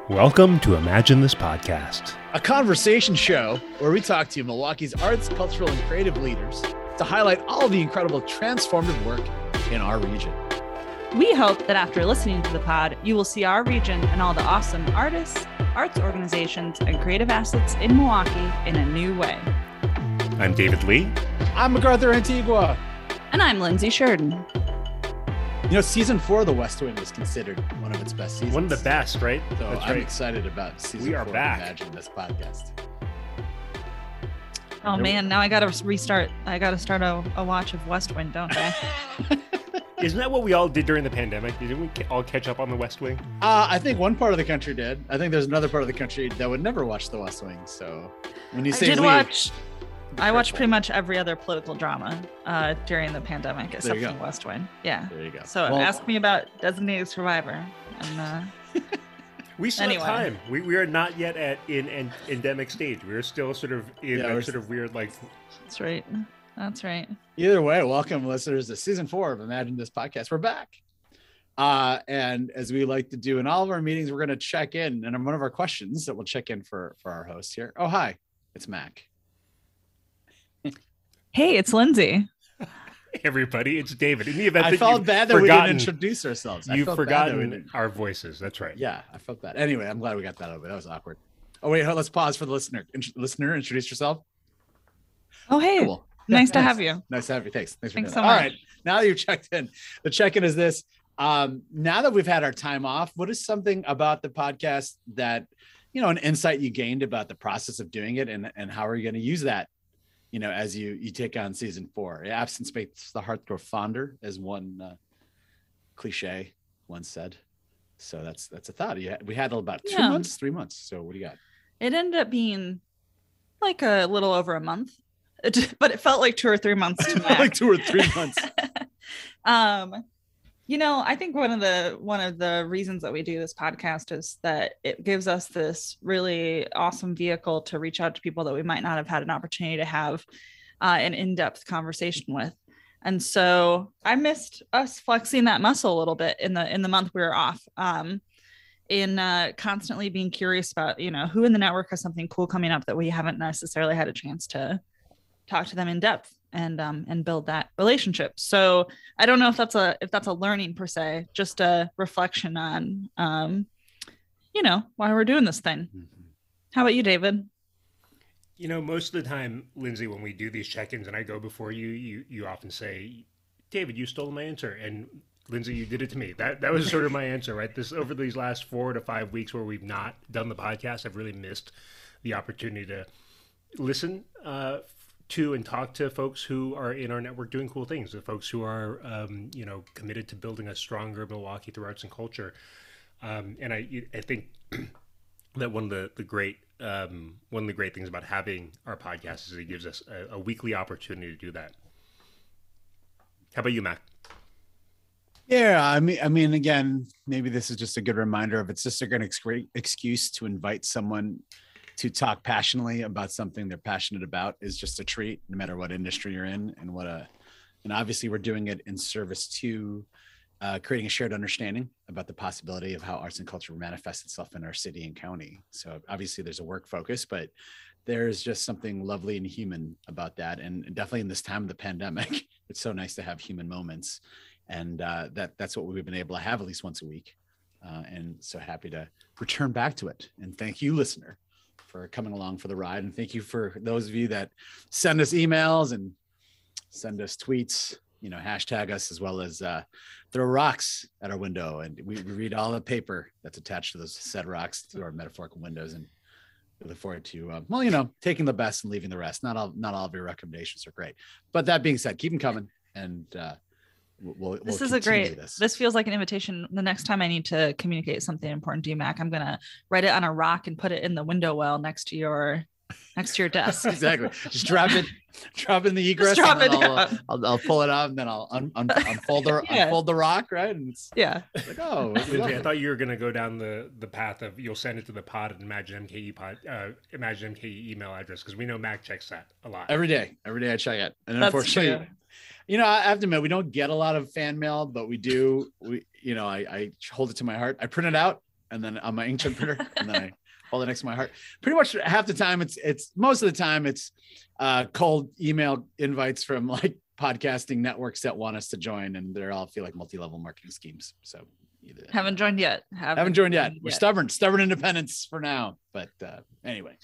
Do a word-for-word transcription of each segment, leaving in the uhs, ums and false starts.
Welcome to Imagine This Podcast, a conversation show where we talk to Milwaukee's arts, cultural, and creative leaders to highlight all the incredible transformative work in our region. We hope that after listening to the pod, you will see our region and all the awesome artists, arts organizations, and creative assets in Milwaukee in a new way. I'm David Lee. I'm MacArthur Antigua. And I'm Lindsay Sheridan. You know, season four of The West Wing was considered one of its best seasons. One of the best, right? So That's I'm right. excited about season We are four back. of Imagine This Podcast. Oh man, now I gotta restart. I gotta start a, a watch of West Wing, don't I? Isn't that what we all did during the pandemic? Didn't we ca- all catch up on The West Wing? Uh, I think one part of the country did. I think there's another part of the country that would never watch The West Wing. So when you I say did we, watch. be I watched careful. pretty much every other political drama uh, during the pandemic, except you for go. West Wing. Yeah. There you go. So Well, ask me about Designated Survivor. And uh, We still Anyway. have time. We, we are not yet at in an endemic stage. We're still sort of in Yeah, a we're sort of weird, like, that's right. That's right. Either way, welcome listeners to season four of Imagine This Podcast. We're back. Uh, and as we like to do in all of our meetings, we're going to check in. And one of our questions that we'll check in for, for our host here. Oh, hi, it's Mac. Hey, it's Lindsay. everybody, it's David. In the event I that felt you've bad that we forgotten, didn't introduce ourselves. I you've felt bad that we forgotten didn't. our voices. That's right. Yeah, I felt bad. Anyway, I'm glad we got that over. That was awkward. Oh, wait, let's pause for the listener. Int- listener, introduce yourself. Oh, hey. Cool. Nice to Nice. have you. Nice to have you. Thanks. Thanks for Thanks doing so that. All much. right. Now that you've checked in, the check-in is this. Um, now that we've had our time off, what is something about the podcast that, you know, an insight you gained about the process of doing it, and, and how are you going to use that, you know, as you, you take on season four? Absence makes the heart grow fonder, as one uh, cliche once said. So that's, that's a thought. Yeah, we had about two Yeah. months, three months. So what do you got? It ended up being like a little over a month, It- but it felt like two or three months to Mac. Like two or three months. um, you know, I think one of the one of the reasons that we do this podcast is that it gives us this really awesome vehicle to reach out to people that we might not have had an opportunity to have uh, an in-depth conversation with. And so I missed us flexing that muscle a little bit in the in the month we were off. Um, in uh, constantly being curious about, you know, who in the network has something cool coming up that we haven't necessarily had a chance to talk to them in depth and um, and build that relationship. So I don't know if that's a if that's a learning per se, just a reflection on, um, you know, why we're doing this thing. How about you, David? You know, most of the time, Lindsay, when we do these check-ins and I go before you, you you often say, David, you stole my answer. And Lindsay, you did it to me. That that was sort of my answer, right? This over these last four to five weeks where we've not done the podcast, I've really missed the opportunity to listen uh, to and talk to folks who are in our network doing cool things, the folks who are, um, you know, committed to building a stronger Milwaukee through arts and culture. Um, and I I think that one of the, the great um, one of the great things about having our podcast is it gives us a, a weekly opportunity to do that. How about you, Mac? Yeah, I mean, I mean, again, maybe this is just a good reminder of it's just a good ex- excuse to invite someone to talk passionately about something they're passionate about is just a treat, no matter what industry you're in, and what a, and obviously we're doing it in service to uh, creating a shared understanding about the possibility of how arts and culture manifests itself in our city and county. So obviously there's a work focus, but there's just something lovely and human about that, and definitely in this time of the pandemic, it's so nice to have human moments. And uh, that that's what we've been able to have at least once a week. Uh, and so happy to return back to it. And thank you, listener, for coming along for the ride. And thank you for those of you that send us emails and send us tweets, you know, hashtag us, as well as uh, throw rocks at our window. And we, we read all the paper that's attached to those said rocks through our metaphorical windows. And we look forward to, uh, well, you know, taking the best and leaving the rest. Not all, not all of your recommendations are great. But that being said, keep them coming. And, uh, We'll, This we'll is a continue great, this. this feels like an invitation. The next time I need to communicate something important to you, Mac, I'm going to write it on a rock and put it in the window well next to your, next to your desk. Exactly. Just drop it, drop it in the egress. Just drop and then it I'll, down. I'll, I'll pull it out and then I'll un, un, unfold the Yeah. unfold the rock, right? And it's Yeah. like, oh, Lindsay, I thought you were going to go down the, the path of you'll send it to the pod at Imagine M K E pod, uh, Imagine M K E email address, because we know Mac checks that a lot. every day, every day I check it, and That's unfortunately, true. you know, I have to admit we don't get a lot of fan mail, but we do. We, you know, I, I hold it to my heart. I print it out. and then on my inkjet printer, and then I hold it next to my heart. Pretty much half the time, it's it's most of the time it's uh, cold email invites from like podcasting networks that want us to join, and they're all feel like multi-level marketing schemes. So either Haven't joined yet. haven't, haven't joined yet. We're stubborn, stubborn independence for now. But uh, anyway.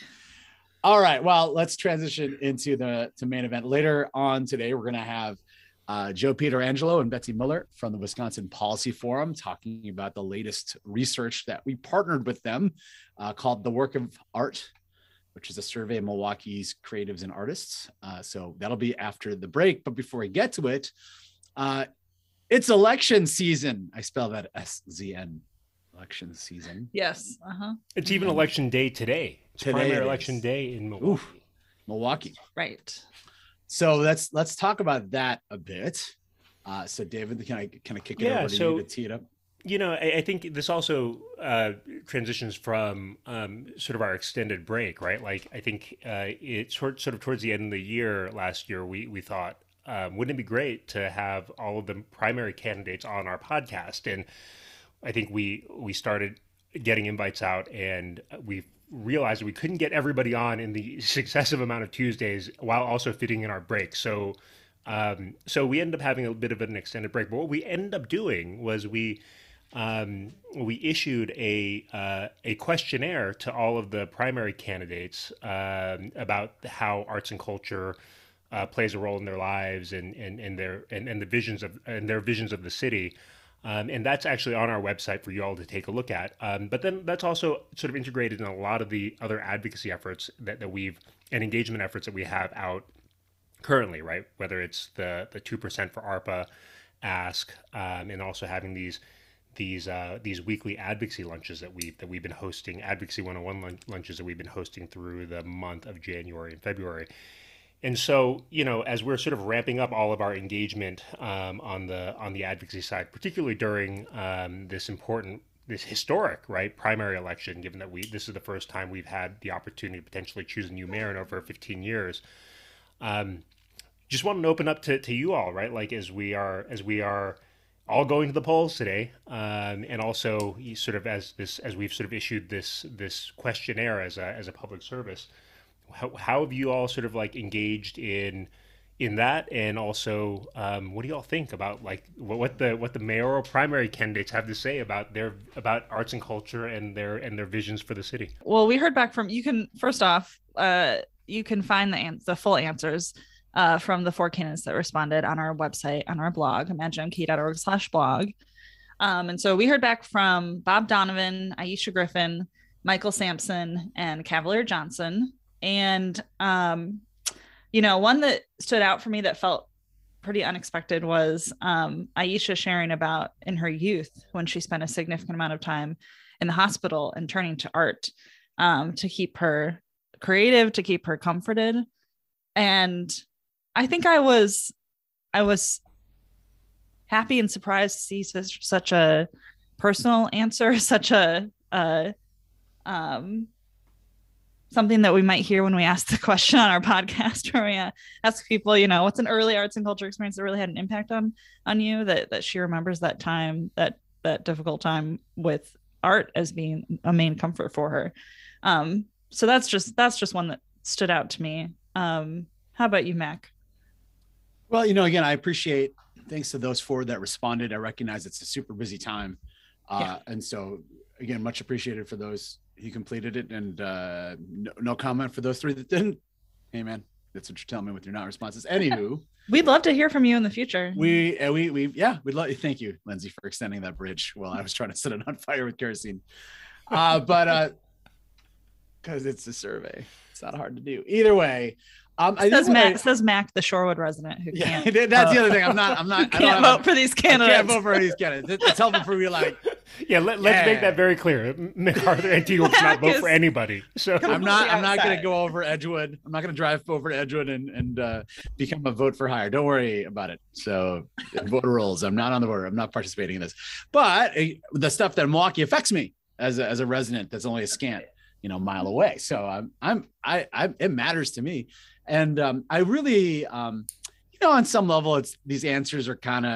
All right. Well, let's transition into the to main event. Later on today, we're going to have uh, Joe Pietrangelo and Betsy Miller from the Wisconsin Policy Forum talking about the latest research that we partnered with them uh, called The Work of Art, which is a survey of Milwaukee's creatives and artists. Uh, so that'll be after the break. But before we get to it, uh, it's election season. I spell that S Z N. Election season. Yes. Uh-huh. It's even election day today. It's Today primary it election is. day in Milwaukee. Oof. Milwaukee. Right. So let's let's talk about that a bit. Uh, so David, can I kind of kick it Yeah, over to so- you to tee it up? You know, I, I think this also uh, transitions from um, sort of our extended break, right? Like, I think uh, it sort sort of towards the end of the year last year, we we thought, um, wouldn't it be great to have all of the primary candidates on our podcast? And I think we we started getting invites out, and we realized we couldn't get everybody on in the successive amount of Tuesdays while also fitting in our break. So, um, so we ended up having a bit of an extended break. But what we ended up doing was we um, we issued a uh, a questionnaire to all of the primary candidates um, about how arts and culture uh, plays a role in their lives and and and their and, and the visions of and their visions of the city. Um, and that's actually on our website for you all to take a look at. Um, but then that's also sort of integrated in a lot of the other advocacy efforts that, that we've and engagement efforts that we have out currently, right? Whether it's the the two percent for ARPA ask, um, and also having these these uh, these weekly advocacy lunches that we that we've been hosting, advocacy one oh one lun- lunches that we've been hosting through the month of January and February. And so, you know, as we're sort of ramping up all of our engagement um, on the on the advocacy side, particularly during um, this important, this historic, right, primary election, given that we this is the first time we've had the opportunity to potentially choose a new mayor in over fifteen years, um, just wanted to open up to, to you all, right, like as we are as we are all going to the polls today, um, and also you sort of as this as we've sort of issued this this questionnaire as a as a public service. How, how have you all sort of like engaged in in that, and also um, what do you all think about like what the what the mayoral primary candidates have to say about their about arts and culture and their and their visions for the city? Well, we heard back from you can first off, uh, you can find the ans- the full answers uh, from the four candidates that responded on our website, on our blog, imagine m k dot org slash blog. Um, and so we heard back from Bob Donovan, Aisha Griffin, Michael Sampson, and Cavalier Johnson. And, um, you know, one that stood out for me that felt pretty unexpected was um, Aisha sharing about in her youth when she spent a significant amount of time in the hospital and turning to art um, to keep her creative, to keep her comforted. And I think I was, I was happy and surprised to see such, such a personal answer, such a, uh, um, something that we might hear when we ask the question on our podcast, where we uh, ask people, you know, what's an early arts and culture experience that really had an impact on on you, that that she remembers that time, that that difficult time with art as being a main comfort for her. Um, so that's just that's just one that stood out to me. Um, how about you, Mac? Well, you know, again, I appreciate, thanks to those four that responded. I recognize it's a super busy time. Uh, yeah. And so, again, much appreciated for those who completed it, and uh, no, no comment for those three that didn't. Hey, man, that's what you're telling me with your not responses. Anywho, we'd love to hear from you in the future. We, uh, we, we, yeah, we'd love. Thank you, Lindsay, for extending that bridge while I was trying to set it on fire with kerosene. Uh, but uh, because it's a survey, it's not hard to do. Either way. Um, I says Mac, I, says Mac, the Shorewood resident who yeah, can't. That's vote. the other thing. I'm not. I'm not. I can't I vote for these candidates. I can't vote for these candidates. It's helpful for me, like. Yeah, let, let's yeah. make that very clear. MacArthur Antigua does not vote for anybody. So I'm not. I'm not going to go over Edgewood. I'm not going to drive over to Edgewood and and uh, become a vote for hire. Don't worry about it. So voter rolls. I'm not on the voter. I'm not participating in this. But uh, the stuff that Milwaukee affects me as a, as a resident that's only a scant, you know, mile away. So I'm I'm I, I it matters to me. And um, I really, um, you know, on some level, it's these answers are kind of,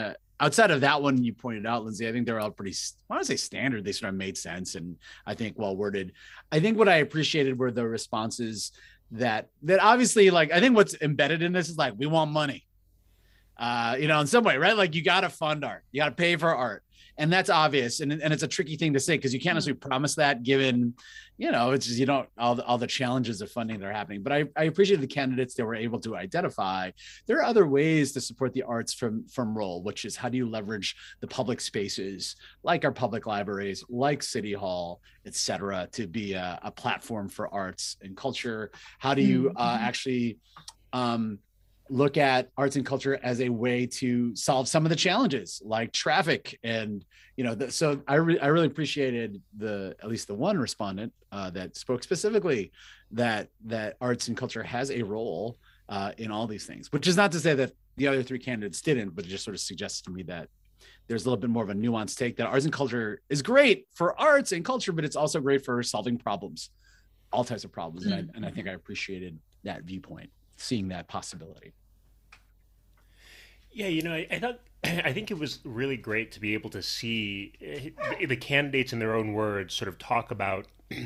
outside of that one you pointed out, Lindsay, I think they're all pretty, I want to say standard. They sort of made sense and I think well worded. I think what I appreciated were the responses that that obviously, like, I think what's embedded in this is like, we want money, uh, you know, in some way, right? Like you got to fund art, you got to pay for art. And that's obvious. And, and it's a tricky thing to say because you can't necessarily promise that given, you know, it's just, you don't, all the, all the challenges of funding that are happening. But I, I appreciate the candidates that were able to identify there are other ways to support the arts from, from role, which is how do you leverage the public spaces like our public libraries, like City Hall, et cetera, to be a, a platform for arts and culture? How do you mm-hmm. uh, actually, um, look at arts and culture as a way to solve some of the challenges like traffic and, you know, the, so I, re- I really appreciated the, at least the one respondent uh, that spoke specifically that, that arts and culture has a role uh, in all these things, which is not to say that the other three candidates didn't, but it just sort of suggests to me that there's a little bit more of a nuanced take that arts and culture is great for arts and culture, but it's also great for solving problems, all types of problems. Mm-hmm. And I, and I think I appreciated that viewpoint, seeing that possibility. Yeah, you know, I, I thought I think it was really great to be able to see the, the candidates in their own words sort of talk about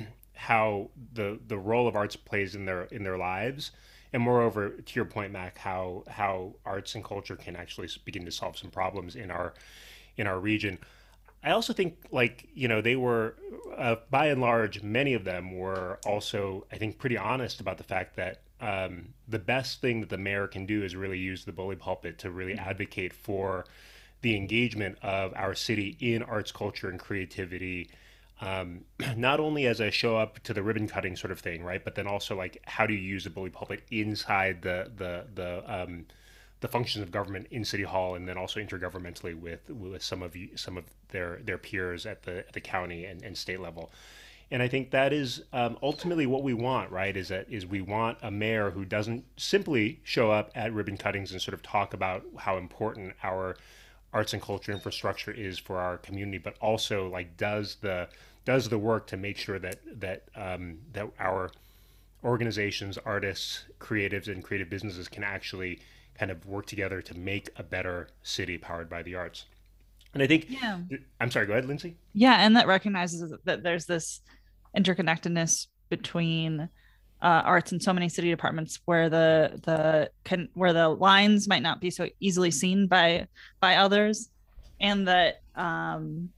how the the role of arts plays in their in their lives, and moreover, to your point, Mac, how how arts and culture can actually begin to solve some problems in our in our region. I also think, like, you know, they were uh, by and large, many of them were also, I think, pretty honest about the fact that um, the best thing that the mayor can do is really use the bully pulpit to really advocate for the engagement of our city in arts, culture, and creativity, um, not only as a show up to the ribbon cutting sort of thing, right? But then also, like, how do you use the bully pulpit inside the the the um, the functions of government in City Hall, and then also intergovernmentally with with some of you, some of their their peers at the at the county and, and state level. And I think that is um, ultimately what we want, right? Is that is we want a mayor who doesn't simply show up at ribbon cuttings and sort of talk about how important our arts and culture infrastructure is for our community, but also like does the does the work to make sure that that um, that our organizations, artists, creatives, and creative businesses can actually kind of work together to make a better city powered by the arts. And I think, yeah. I'm sorry, go ahead, Lindsay. Yeah, and that recognizes that there's this interconnectedness between uh, arts in so many city departments where the the can where the lines might not be so easily seen by by others, and that um,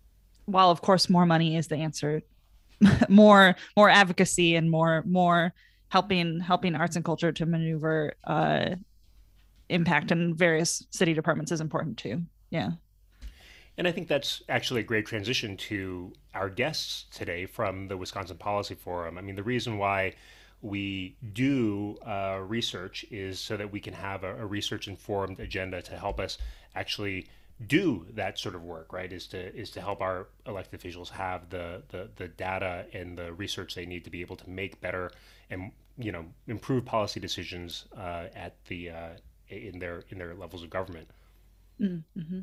while of course more money is the answer, more more advocacy and more more helping helping arts and culture to maneuver uh, impact in various city departments is important too. Yeah. And I think that's actually a great transition to our guests today from the Wisconsin Policy Forum. I mean, the reason why we do uh, research is so that we can have a, a research-informed agenda to help us actually do that sort of work, right? Is to is to help our elected officials have the the, the data and the research they need to be able to make better and, you know, improve policy decisions uh, at the uh, in their in their levels of government. Mm-hmm.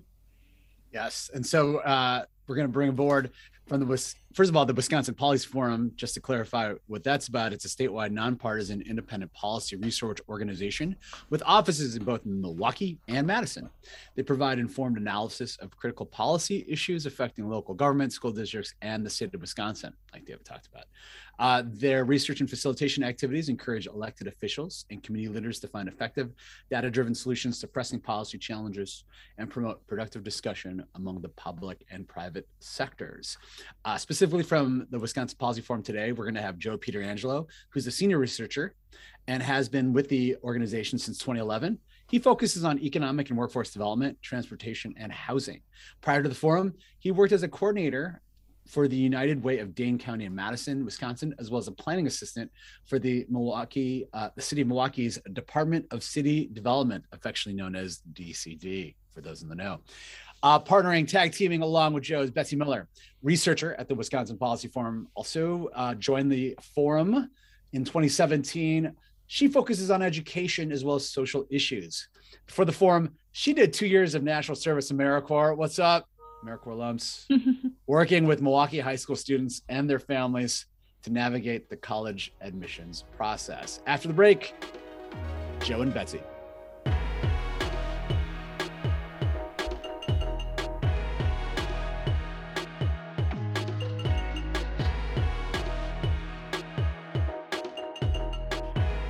Yes. And so uh, we're going to bring aboard from the, first of all, the Wisconsin Policy Forum, just to clarify what that's about. It's a statewide, nonpartisan, independent policy research organization with offices in both Milwaukee and Madison. They provide informed analysis of critical policy issues affecting local government, school districts, and the state of Wisconsin, like David talked about. Uh, their research and facilitation activities encourage elected officials and community leaders to find effective, data-driven solutions to pressing policy challenges and promote productive discussion among the public and private sectors. Uh, specifically from the Wisconsin Policy Forum today, we're going to have Joe Pietrangelo, who's a senior researcher and has been with the organization since twenty eleven. He focuses on economic and workforce development, transportation, and housing. Prior to the forum, he worked as a coordinator for the United Way of Dane County in Madison, Wisconsin, as well as a planning assistant for the Milwaukee, uh, the city of Milwaukee's Department of City Development, affectionately known as D C D, for those in the know. Uh, partnering, tag teaming along with Joe is Betsy Miller, researcher at the Wisconsin Policy Forum, also uh, joined the forum in twenty seventeen. She focuses on education as well as social issues. For the forum, she did two years of national service in AmeriCorps. What's up, AmeriCorps alums? Working with Milwaukee high school students and their families to navigate the college admissions process. After the break, Joe and Betsy.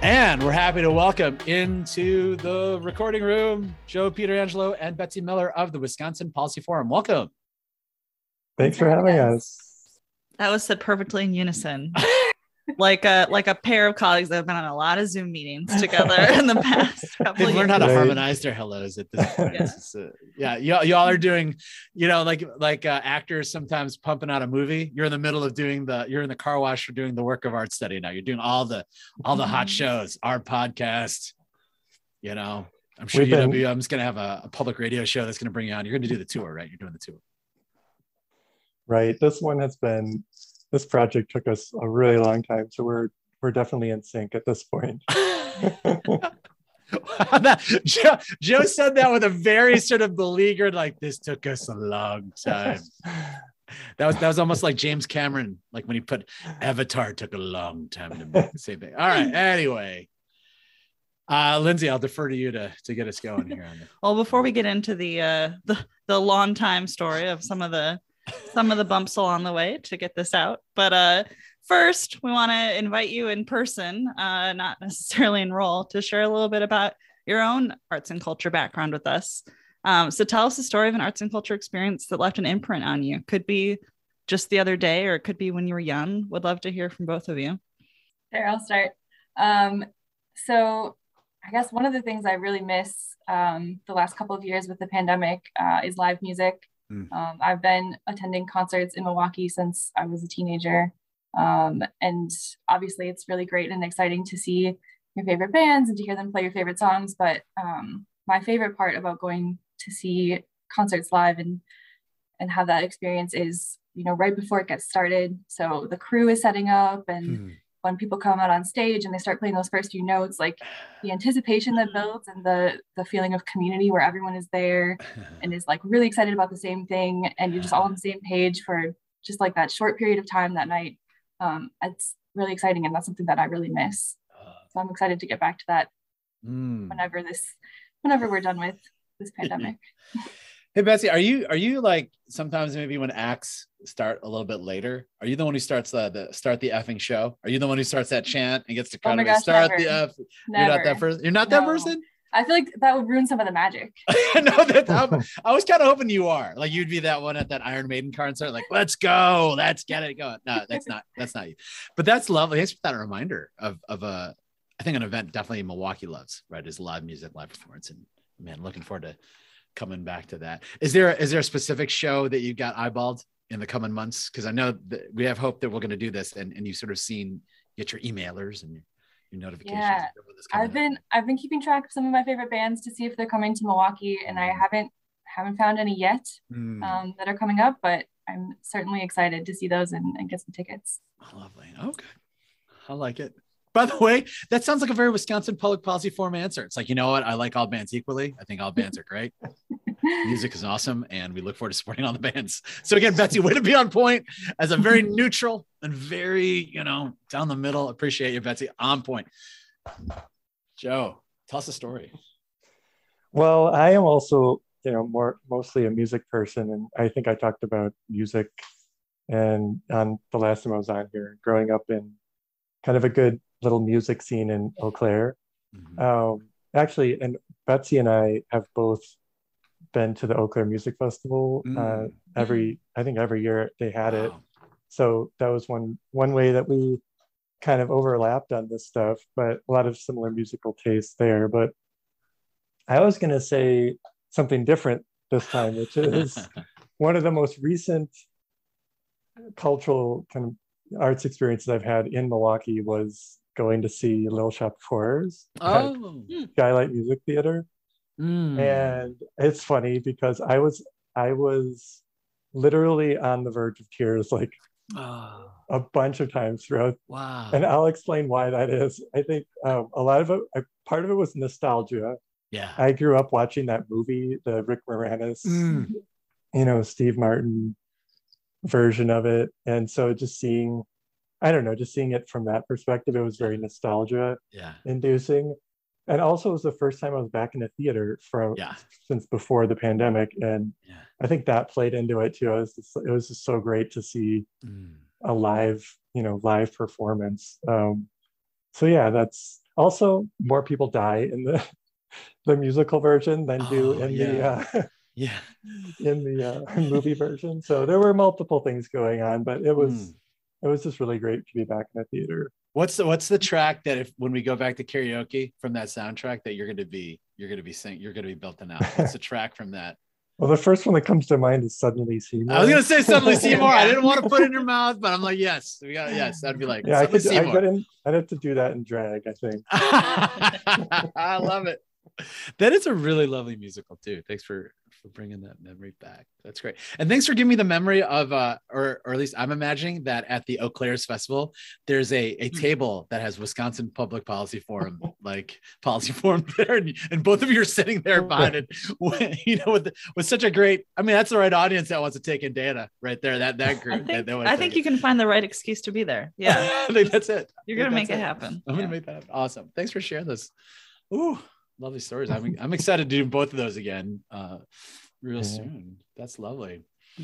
And we're happy to welcome into the recording room Joe Pietrangelo and Betsy Miller of the Wisconsin Policy Forum. Welcome. Thanks for having us. That was said perfectly in unison. like a like a pair of colleagues that have been on a lot of Zoom meetings together in the past couple They've of learned years. how to Right. harmonize their hellos at this point. Yeah. It's, uh, yeah, y'all, y'all are doing, you know, like like uh, actors sometimes pumping out a movie. You're in the middle of doing the, you're in the car wash for doing the work of art study now. You're doing all the all the hot shows, our podcast. You know, I'm sure We've U been- W M's going to have a, a public radio show that's going to bring you on. You're going to do the tour, right? You're doing the tour. Right. This one has been, this project took us a really long time. So we're we're definitely in sync at this point. That- Joe, Joe said that with a very sort of beleaguered, like, this took us a long time. That was that was almost like James Cameron, like when he put Avatar took a long time to make. Same thing. All right. Anyway, uh, Lindsay, I'll defer to you to to get us going here on it. Well, before we get into the uh the, the long time story of some of the some of the bumps along the way to get this out, but uh first we want to invite you in person, uh not necessarily in role, to share a little bit about your own arts and culture background with us. Um, so tell us the story of an arts and culture experience that left an imprint on you. Could be just the other day, or it could be when you were young. Would love to hear from both of you. There, I'll start. Um, so I guess one of the things I really miss um, the last couple of years with the pandemic uh, is live music. Mm. Um, I've been attending concerts in Milwaukee since I was a teenager. Um, and obviously it's really great and exciting to see your favorite bands and to hear them play your favorite songs. But um, my favorite part about going to see concerts live and and have that experience is, you know, right before it gets started. So the crew is setting up, and Hmm. when people come out on stage and they start playing those first few notes, like the anticipation that builds and the the feeling of community where everyone is there and is like really excited about the same thing, and you're just all on the same page for just like that short period of time that night. Um, it's really exciting, and that's something that I really miss. So I'm excited to get back to that Mm. whenever this, whenever we're done with this pandemic. Hey Betsy, are you are you like sometimes maybe when acts start a little bit later? Are you the one who starts the, the start the effing show? Are you the one who starts that chant and gets to Oh kind my of gosh, start never. the F? Never. You're not that person. You're not that No. person. I feel like that would ruin some of the magic. No, that I'm- I was kind of hoping you are. Like you'd be that one at that Iron Maiden concert. Like, let's go, let's get it going. No, that's not. That's not you. But that's lovely. Thanks for that reminder of of a. I think an event definitely Milwaukee loves. Right, is live music, live performance, and man, looking forward to coming back to that. Is there is there a specific show that you got eyeballed in the coming months? Because I know that we have hope that we're going to do this, and and you've sort of seen get your emailers and your, your notifications. Yeah, of this coming I've up. been I've been keeping track of some of my favorite bands to see if they're coming to Milwaukee, and I haven't haven't found any yet Mm. um, that are coming up, but I'm certainly excited to see those and, and get some tickets. Oh, lovely. Okay. I like it. By the way, that sounds like a very Wisconsin public policy forum answer. It's like, you know what? I like all bands equally. I think all bands are great. Music is awesome, and we look forward to supporting all the bands. So again, Betsy, way to be on point as a very neutral and very, you know, down the middle. Appreciate you, Betsy. On point. Joe, tell us a story. Well, I am also, you know, more mostly a music person, and I think I talked about music and on the last time I was on here, growing up in kind of a good little music scene in Eau Claire. Mhm. Um, actually, and Betsy and I have both been to the Eau Claire Music Festival. Uh, Mm. every, I think every year they had it. Wow. So that was one one way that we kind of overlapped on this stuff, but a lot of similar musical tastes there. But I was going to say something different this time, which is one of the most recent cultural kind of arts experiences I've had in Milwaukee was going to see Little Shop of Horrors at Oh. Skylight Music Theater. Mm. And it's funny because I was I was literally on the verge of tears like Oh, a bunch of times throughout, wow. and I'll explain why that is. I think um, a lot of it, a part of it was nostalgia. Yeah. I grew up watching that movie, the Rick Moranis, Mm. you know, Steve Martin version of it, and so just seeing, I don't know, just seeing it from that perspective, it was very nostalgia Yeah. inducing. And also it was the first time I was back in the theater from Yeah. since before the pandemic, and Yeah. I think that played into it too. I was just, it was just so great to see Mm. a live, you know, live performance. Um, so yeah, that's Also, more people die in the the musical version than do Oh, in yeah. the uh, Yeah. in the uh, movie version. So there were multiple things going on, but it was Mm. it was just really great to be back in the theater. What's the what's the track that if when we go back to karaoke from that soundtrack that you're gonna be you're gonna be sing you're gonna be belting out? What's the track from that? Well, the first one that comes to mind is Suddenly Seymour. I was gonna say Suddenly Seymour. I Yeah. didn't want to put it in your mouth, but I'm like, yes, we got yes. That'd be like Yeah, I Suddenly could. I Seymour. couldn't. I'd have to do that in drag, I think. I love it. That is a really lovely musical too. Thanks for for bringing that memory back. That's great, and thanks for giving me the memory of, uh, or or at least I'm imagining that at the Eau Claire's Festival, there's a a table that has Wisconsin Public Policy Forum like policy forum there, and, and both of you are sitting there behind it, you know, with with such a great. I mean, that's the right audience that wants to take in data right there. That that I group. think, that, that I think you can find the right excuse to be there. Yeah, I think that's it. you're gonna I make think it that's happen. I'm gonna Yeah. make that happen. Awesome. Thanks for sharing this. Ooh, lovely stories. I'm I'm excited to do both of those again uh real Yeah. soon. That's lovely.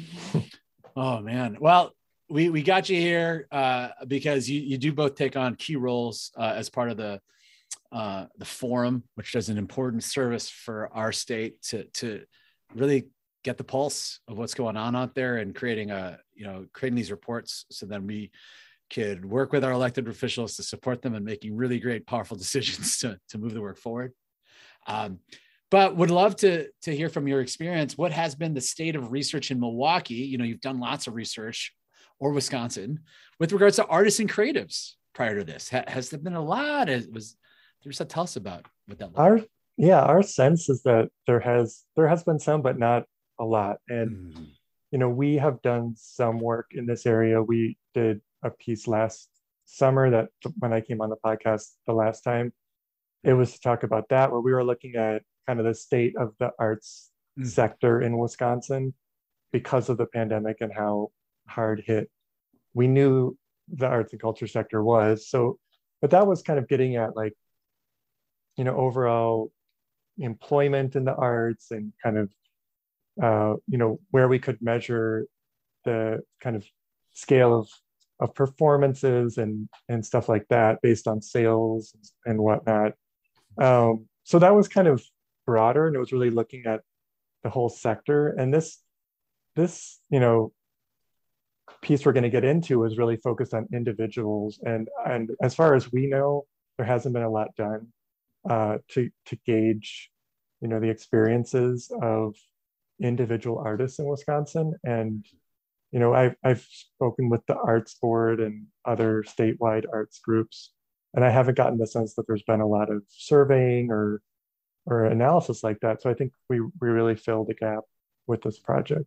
Oh man. Well, we we got you here uh because you you do both take on key roles uh, as part of the uh the forum, which does an important service for our state to to really get the pulse of what's going on out there and creating a you know creating these reports so then we could work with our elected officials to support them in making really great, powerful decisions to, to move the work forward. Um, but would love to, to hear from your experience. What has been the state of research in Milwaukee? You know, you've done lots of research, or Wisconsin, with regards to artists and creatives prior to this. Ha- has there been a lot? It was there's a tell us about what that looked Our like. yeah, our sense is that there has there has been some, but not a lot. And Mm. you know, we have done some work in this area. We did a piece last summer that when I came on the podcast the last time, it was to talk about that, where we were looking at kind of the state of the arts Mm. sector in Wisconsin because of the pandemic and how hard hit we knew the arts and culture sector was. So, but that was kind of getting at like, you know, overall employment in the arts and kind of, uh, you know, where we could measure the kind of scale of of performances and and stuff like that based on sales and whatnot. Um, so that was kind of broader, and it was really looking at the whole sector. And this this you know piece we're going to get into is really focused on individuals. And and as far as we know, there hasn't been a lot done uh, to to gauge you know the experiences of individual artists in Wisconsin. And you know, I've I've spoken with the Arts Board and other statewide arts groups, and I haven't gotten the sense that there's been a lot of surveying or or analysis like that. So I think we we really filled the gap with this project.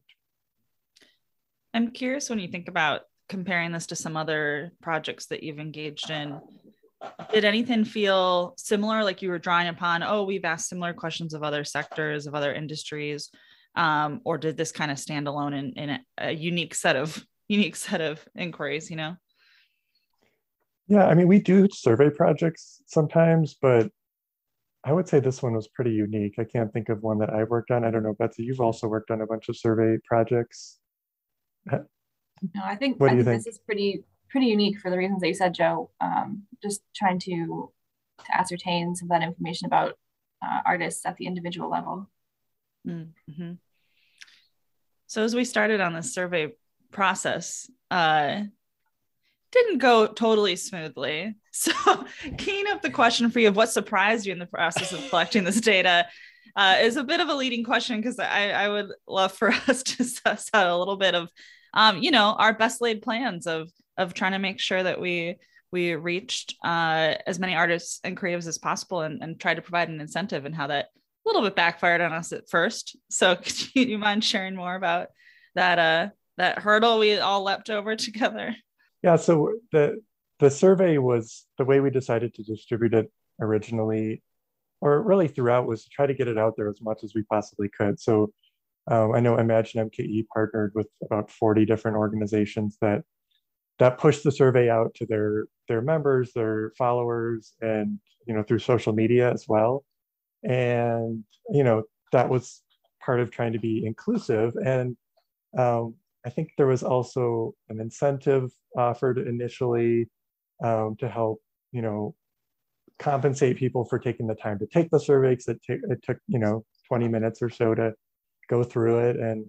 I'm curious when you think about comparing this to some other projects that you've engaged in. Did anything feel similar, like you were drawing upon, oh, we've asked similar questions of other sectors, of other industries, um, or did this kind of stand alone in, in a, a unique set of unique set of inquiries, you know? Yeah, I mean, we do survey projects sometimes, but I would say this one was pretty unique. I can't think of one that I worked on. I don't know, Betsy, you've also worked on a bunch of survey projects. No, I think, What I do you think think? this is pretty pretty unique for the reasons that you said, Joe. Um, just trying to to ascertain some of that information about uh, artists at the individual level. Mm-hmm. So as we started on this survey process, uh, didn't go totally smoothly. So keying up the question for you of what surprised you in the process of collecting this data uh, is a bit of a leading question, because I, I would love for us to suss out a little bit of, um, you know, our best laid plans of of trying to make sure that we we reached uh, as many artists and creatives as possible, and, and tried to provide an incentive, and how that a little bit backfired on us at first. So could you mind sharing more about that uh, that hurdle we all leapt over together? Yeah, so the the survey was, the way we decided to distribute it originally, or really throughout, was to try to get it out there as much as we possibly could. So um, I know Imagine M K E partnered with about forty different organizations that that pushed the survey out to their their members, their followers, and you know through social media as well. And you know that was part of trying to be inclusive. And um, I think there was also an incentive offered initially um, to help, you know, compensate people for taking the time to take the survey, because it, t- it took, you know, twenty minutes or so to go through it. And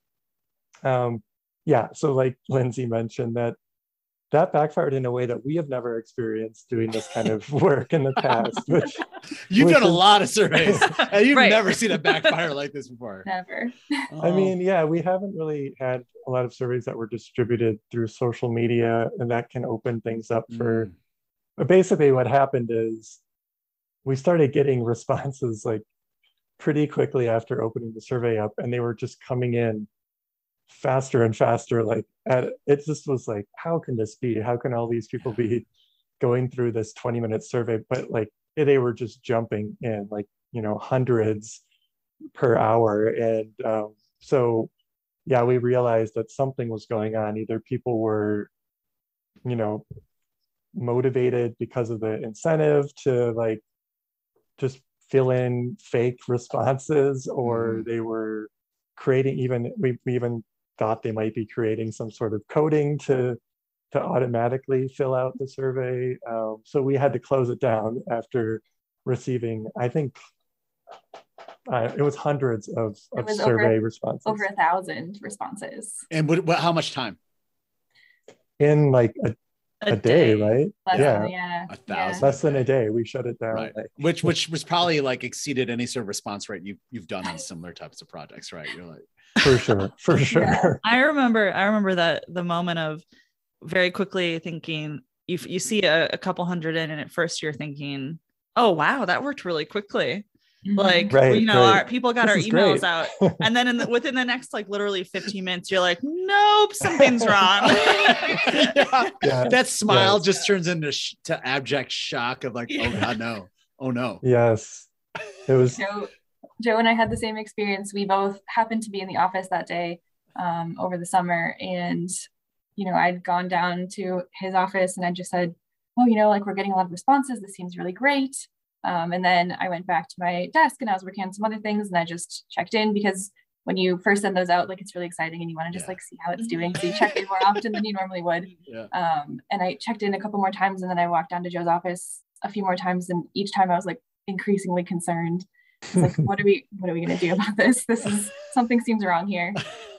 um, yeah, so like Lindsay mentioned, that that backfired in a way that we have never experienced doing this kind of work in the past. Which You've which done a is- lot of surveys, and you've Right. never seen a backfire like this before. Never. I mean, yeah, we haven't really had a lot of surveys that were distributed through social media, and that can open things up for. Mm. But basically, what happened is we started getting responses like pretty quickly after opening the survey up, and they were just coming in faster and faster. Like, at, it just was like, how can this be? How can all these people be going through this twenty minute survey? But like, they were just jumping in, like, you know, hundreds per hour. And um, so, yeah, we realized that something was going on. Either people were, you know, motivated because of the incentive to like just fill in fake responses, or Mhm. they were creating, even we, we even thought they might be creating some sort of coding to to automatically fill out the survey. Um, so we had to close it down after receiving, I think uh, it was hundreds of, It of was over- survey responses Over a thousand responses. And what, what, how much time? in like a, a day, right? Less Yeah. than, yeah. A yeah. thousand. Less than a day, we shut it down. Right. Like, Which which was probably like exceeded any sort of response rate you've you've done on similar types of projects, right? You're like, for sure, for sure. I remember I remember that the moment of very quickly thinking, you you see a, a couple hundred in, and at first you're thinking, oh wow, that worked really quickly. Like, Right, you know, right. our people got This our is emails great. out, and then in the, within the next like literally fifteen minutes, you're like, nope, something's wrong. yeah. Yeah. That smile Yes. just turns into sh- to abject shock of like, oh god, no, oh no. Yes, it was. Joe, Joe and I had the same experience. We both happened to be in the office that day um, over the summer. And, you know, I'd gone down to his office and I just said, oh, you know, like we're getting a lot of responses. This seems really great. Um, and then I went back to my desk and I was working on some other things, and I just checked in, because when you first send those out, like it's really exciting and you want to just Yeah. like see how it's doing. So you check in more often than you normally would. Yeah. Um, and I checked in a couple more times, and then I walked down to Joe's office a few more times, and each time I was like increasingly concerned. It's like, what are we, what are we going to do about this? This is, something seems wrong here.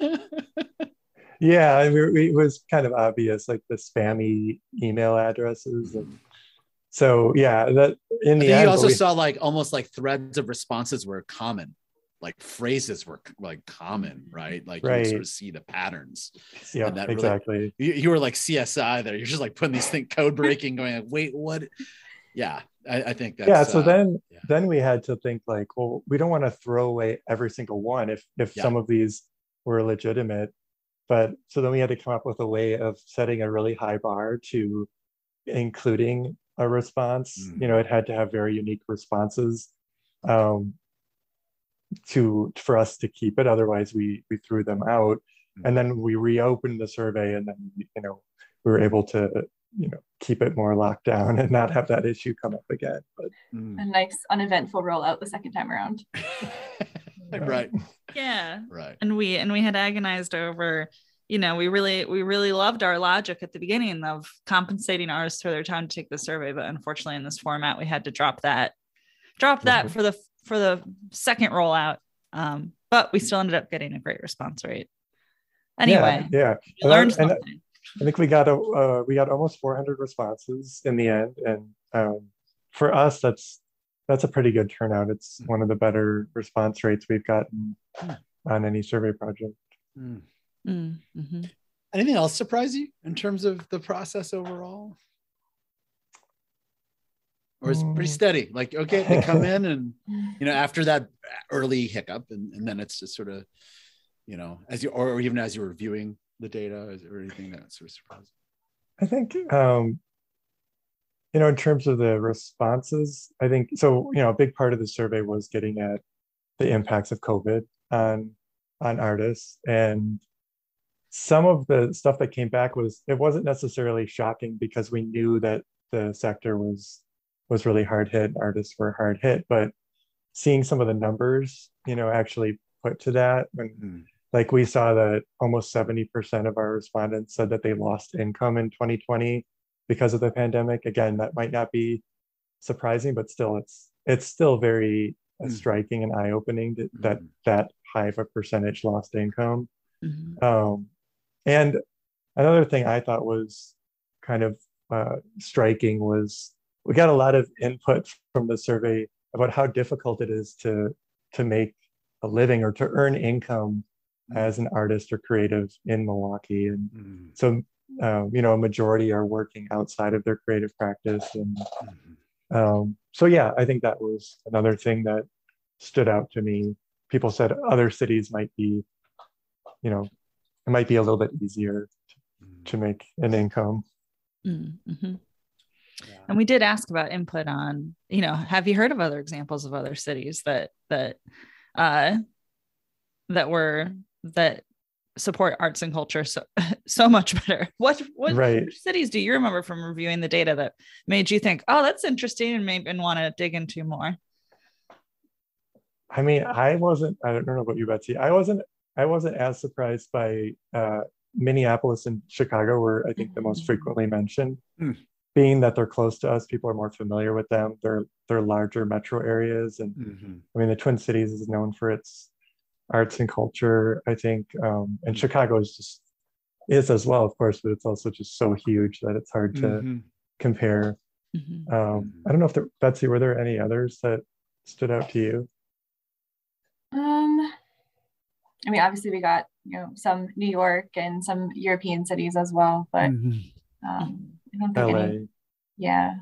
Yeah, I mean, it was kind of obvious, like the spammy email addresses, and so yeah, that in I the think end. you but also we- saw like almost like threads of responses were common, like phrases were like common, right? Like you would sort Right. of see the patterns. yeah, and that really- exactly. You, you were like C S I there. You're just like putting these things code breaking, going like, wait, what? Yeah, I, I think that's Yeah, so uh, then yeah. then we had to think like, well, we don't want to throw away every single one if if Yeah. some of these were legitimate. But so then we had to come up with a way of setting a really high bar to including a response. Mm. You know, it had to have very unique responses um, to for us to keep it. Otherwise, we we threw them out. Mm. And then we reopened the survey, and then you know we were able to you know keep it more locked down and not have that issue come up again. But Mm. A nice uneventful rollout the second time around. right, Yeah. right. and we and we had agonized over, you know, we really we really loved our logic at the beginning of compensating artists for their time to take the survey, but unfortunately in this format we had to drop that drop that Mhm. for the for the second rollout. Um but we still ended up getting a great response rate anyway. yeah, yeah. You learned And I- something. I think we got a uh, we got almost four hundred responses in the end, and um, for us, that's that's a pretty good turnout. It's one of the better response rates we've gotten on any survey project. Mm. Mm, mhm. Anything else surprise you in terms of the process overall? Or is it pretty Mm. steady? Like, okay, they come in and, you know, after that early hiccup, and, and then it's just sort of, you know, as you, or even as you're reviewing the data, is there anything that sort of surprised I think um, you know in terms of the responses, I think so. You know, a big part of the survey was getting at the impacts of COVID on on artists, and some of the stuff that came back was it wasn't necessarily shocking because we knew that the sector was was really hard hit, artists were hard hit, but seeing some of the numbers, you know, actually put to that, when Mm. like we saw that almost seventy percent of our respondents said that they lost income in twenty twenty because of the pandemic. Again, that might not be surprising, but still it's it's still very uh, Mm. striking and eye-opening that, that Mm. that high of a percentage lost income. Mhm. Um, and another thing I thought was kind of uh, striking was we got a lot of input from the survey about how difficult it is to to make a living or to earn income Mm. as an artist or creative in Milwaukee. And Mm. so, um, you know, a majority are working outside of their creative practice. And Mhm. um, so, yeah, I think that was another thing that stood out to me. People said other cities might be, you know, it might be a little bit easier Mm. to make an income. Mhm. Yeah. And we did ask about input on, you know, have you heard of other examples of other cities that that uh that were that support arts and culture so so much better? What what Right. cities do you remember from reviewing the data that made you think, oh, that's interesting, and maybe and want to dig into more? I mean, I wasn't, I don't know about you, Betsy. I wasn't, I wasn't as surprised by uh, Minneapolis and Chicago were, I think, the most frequently mentioned. Hmm. Being that they're close to us, people are more familiar with them. They're they're larger metro areas, and Mhm. I mean, the Twin Cities is known for its arts and culture, I think, um, and Hmm. Chicago is just is as well, of course, but it's also just so huge that it's hard to Mhm. compare. Mhm. Um, I don't know if there, Betsy, were there any others that stood out to you? Um, I mean, obviously we got, you know, some New York and some European cities as well, but Mhm. um, I don't think L A. any, yeah.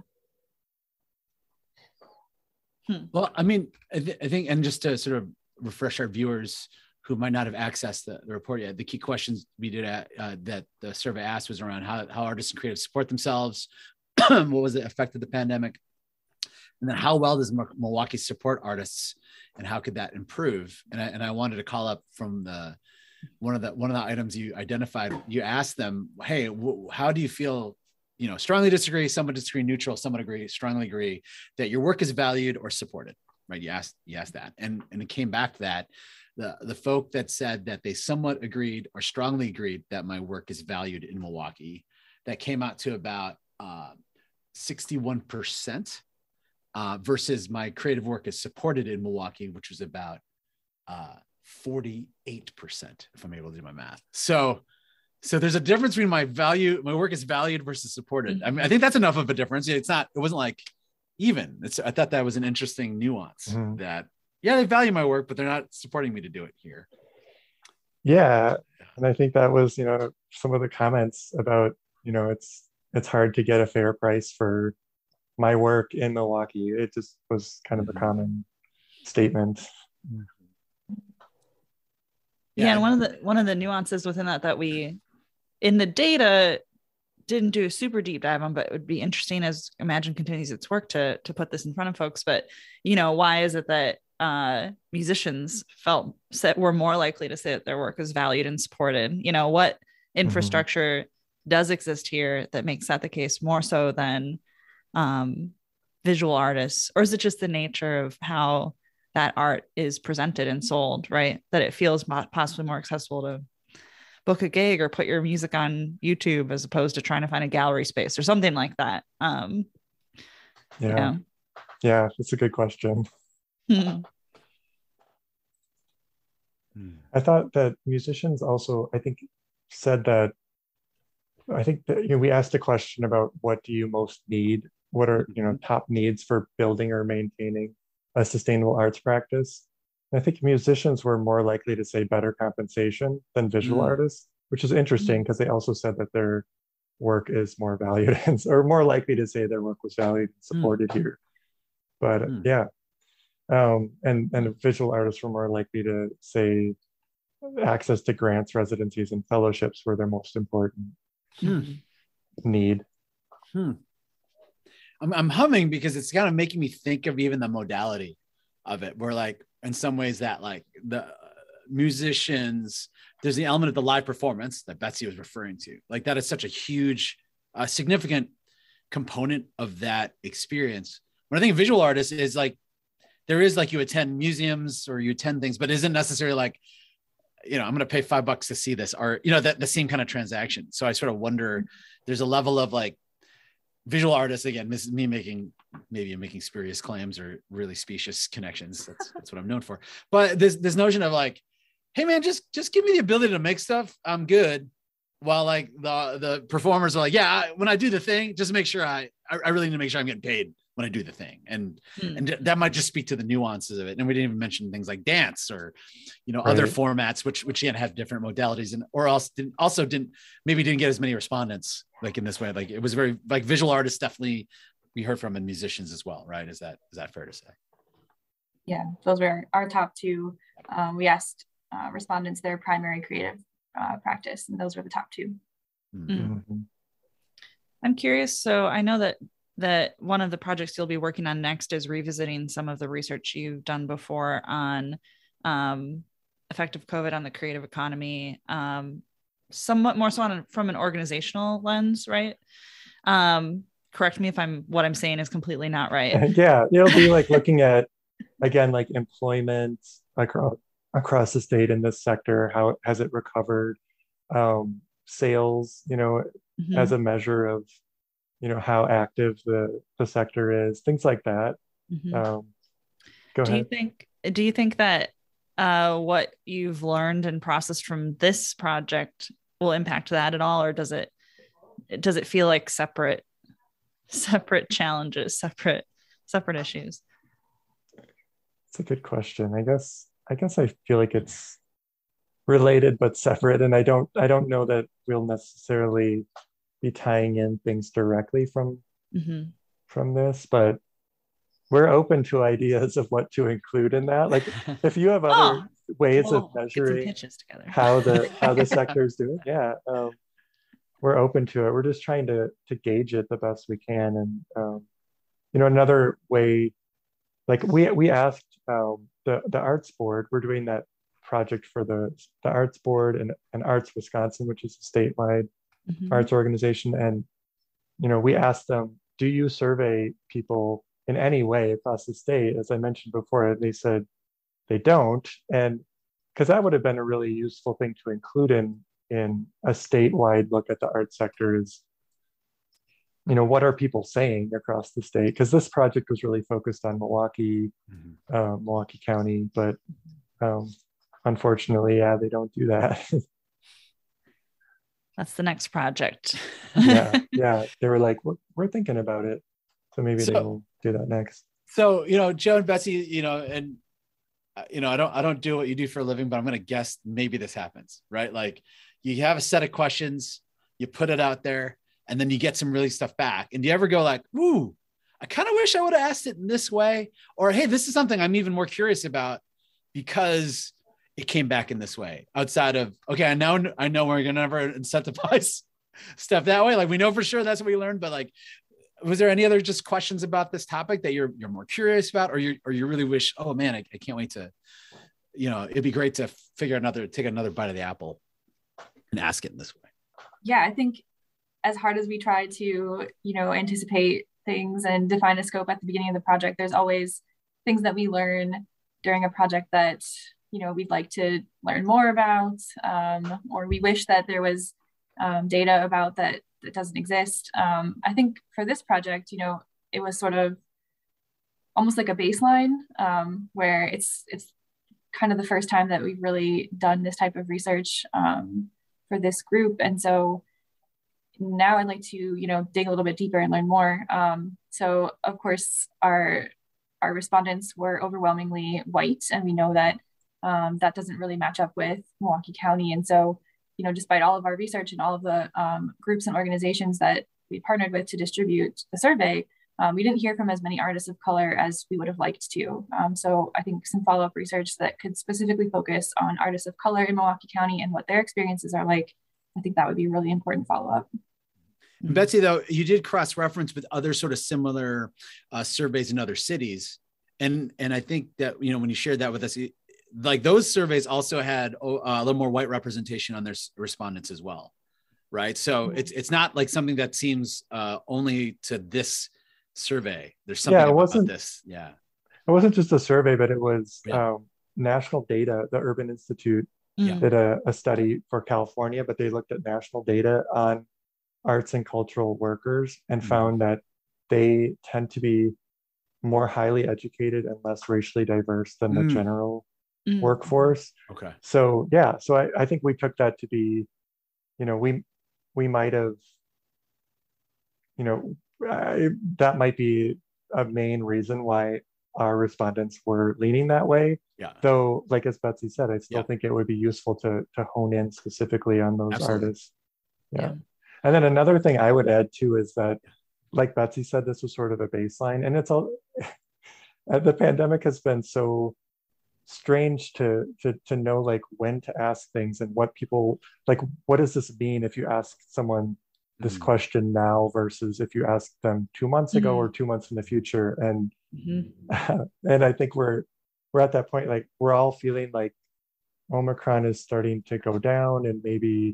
Well, I mean, I, th- I think, and just to sort of refresh our viewers who might not have accessed the, the report yet, the key questions we did at, uh, that the survey asked was around how, how artists and creatives support themselves, what was the effect of the pandemic, and then how well does Milwaukee support artists, and how could that improve? And I, and I wanted to call up from the one of the one of the items you identified. You asked them, hey, w- how do you feel? You know, strongly disagree, somewhat disagree, neutral, somewhat agree, strongly agree that your work is valued or supported, right? You asked, you asked that. And, and it came back to that. The, the folk that said that they somewhat agreed or strongly agreed that my work is valued in Milwaukee, that came out to about uh, sixty-one percent uh, versus my creative work is supported in Milwaukee, which was about uh, forty-eight percent, if I'm able to do my math. So So there's a difference between my value, my work is valued versus supported. Mm-hmm. I mean, I think that's enough of a difference. It's not, it wasn't like even. It's, I thought that was an interesting nuance Mhm. that, yeah, they value my work, but they're not supporting me to do it here. Yeah, and I think that was, you know, some of the comments about, you know, it's it's hard to get a fair price for my work in Milwaukee. It just was kind of a Mhm. common statement. Yeah, and one of the one of the nuances within that that we in the data didn't do a super deep dive on, but it would be interesting as Imagine continues its work to to put this in front of folks. But you know, why is it that uh, musicians felt set were more likely to say that their work is valued and supported? You know, what infrastructure mm-hmm. does exist here that makes that the case more so than um, visual artists, or is it just the nature of how that art is presented and sold, right? That it feels possibly more accessible to book a gig or put your music on YouTube as opposed to trying to find a gallery space or something like that. Um, yeah. You know. Yeah, it's a good question. Hmm. I thought that musicians also, I think, said that, I think that, you know, we asked a question about what do you most need? What are, you know, top needs for building or maintaining a sustainable arts practice? I think musicians were more likely to say better compensation than visual Mm. artists, which is interesting because they also said that their work is more valued and or more likely to say their work was valued and supported mm. here. But Mm. yeah, um, and and visual artists were more likely to say access to grants, residencies, and fellowships were their most important Hmm. need. Hmm. I'm, I'm humming because it's kind of making me think of even the modality of it. Where like in some ways that like the musicians, there's the element of the live performance that Betsy was referring to. Like that is such a huge, uh, significant component of that experience. When I think of visual artists is like, there is like you attend museums or you attend things, but isn't necessarily like, you know, I'm going to pay five bucks to see this art, you know, that the same kind of transaction. So I sort of wonder, there's a level of like, visual artists, again, this is me making, maybe I'm making spurious claims or really specious connections. That's that's what I'm known for. But this this notion of like, hey man, just just give me the ability to make stuff, I'm good. While like the the performers are like, yeah, I, when I do the thing, just make sure I I really need to make sure I'm getting paid when I do the thing. And mm. and that might just speak to the nuances of it. And we didn't even mention things like dance or, you know, right. other formats, which which again have different modalities, and or else didn't also didn't maybe didn't get as many respondents like in this way. Like it was very like visual artists definitely we heard from, and musicians as well, right? Is that is that fair to say? Yeah, those were our top two. Um, we asked uh, respondents their primary creative uh, practice, and those were the top two. Mm-hmm. Mm-hmm. I'm curious. So I know that that one of the projects you'll be working on next is revisiting some of the research you've done before on um, effect of COVID on the creative economy, um, somewhat more so on from an organizational lens, right? Um, correct me if I'm what I'm saying is completely not right. Yeah, it'll be like looking at, again, like employment across across the state in this sector. How has it recovered? Um, sales, you know, mm-hmm. as a measure of, you know, how active the the sector is, things like that. Mm-hmm. Um, go do ahead. you think? Do you think that uh, what you've learned and processed from this project will impact that at all, or does it does it feel like separate separate challenges, separate separate issues? It's a good question. I guess I guess I feel like it's related but separate, and I don't I don't know that we'll necessarily be tying in things directly from mm-hmm. from this, but we're open to ideas of what to include in that. Like if you have other oh, ways well, of measuring how the how the sector is doing, yeah, um, we're open to it. We're just trying to to gauge it the best we can. And um, you know, another way, like we we asked um, the the Arts Board. We're doing that project for the the Arts Board and, and Arts Wisconsin, which is a statewide mm-hmm. arts organization. And you know, we asked them, do you survey people in any way across the state? As I mentioned before, they said they don't. And because that would have been a really useful thing to include in in a statewide look at the art sector is, you know, what are people saying across the state? Because this project was really focused on Milwaukee, mm-hmm. uh, Milwaukee County, but um, unfortunately, yeah, they don't do that. That's the next project. yeah, yeah. They were like, we're, we're thinking about it. So maybe so, they will do that next. So, you know, Joe and Betsy, you know, and, uh, you know, I don't, I don't do what you do for a living, but I'm going to guess maybe this happens, right? Like you have a set of questions, you put it out there, and then you get some really stuff back. And do you ever go like, ooh, I kind of wish I would have asked it in this way, or, hey, this is something I'm even more curious about because it came back in this way, outside of, okay, I know, I know we're going to never incentivize stuff that way. Like we know for sure that's what we learned, but like, was there any other just questions about this topic that you're, you're more curious about, or you, or you really wish, oh man, I, I can't wait to, you know, it'd be great to figure another, take another bite of the apple and ask it in this way. Yeah. I think as hard as we try to, you know, anticipate things and define a scope at the beginning of the project, there's always things that we learn during a project that, you know, we'd like to learn more about, um, or we wish that there was um, data about that that doesn't exist. Um, I think for this project, you know, it was sort of almost like a baseline um, where it's it's kind of the first time that we've really done this type of research um, for this group. And so now I'd like to, you know, dig a little bit deeper and learn more. Um, so of course, our our respondents were overwhelmingly white, and we know that um, that doesn't really match up with Milwaukee County. And so, you know, despite all of our research and all of the um, groups and organizations that we partnered with to distribute the survey, um, we didn't hear from as many artists of color as we would have liked to. Um, so I think some follow-up research that could specifically focus on artists of color in Milwaukee County and what their experiences are like, I think that would be a really important follow-up. Betsy, though, you did cross-reference with other sort of similar uh, surveys in other cities. And, and I think that, you know, when you shared that with us, like those surveys also had uh, a little more white representation on their respondents as well, right? So mm-hmm. it's it's not like something that seems uh, only to this survey. There's something yeah, it about wasn't, this. Yeah, it wasn't just a survey, but it was yeah. um, national data. The Urban Institute yeah. did a, a study for California, but they looked at national data on arts and cultural workers and Mhm. found that they tend to be more highly educated and less racially diverse than the Mm. general Mm. workforce. Okay. So yeah, so I, I think we took that to be, you know, we we might have, you know, I, that might be a main reason why our respondents were leaning that way. Yeah. Though, like as Betsy said, I still Yeah. think it would be useful to to hone in specifically on those Absolutely. artists. Yeah. Yeah. And then another thing I would add too is that, like Betsy said, this was sort of a baseline, and it's all the pandemic has been so strange to to to know like when to ask things and what people like. What does this mean if you ask someone this Mm. question now versus if you ask them two months ago Mhm. or two months in the future? And Mhm. and I think we're we're at that point. Like we're all feeling like Omicron is starting to go down, and maybe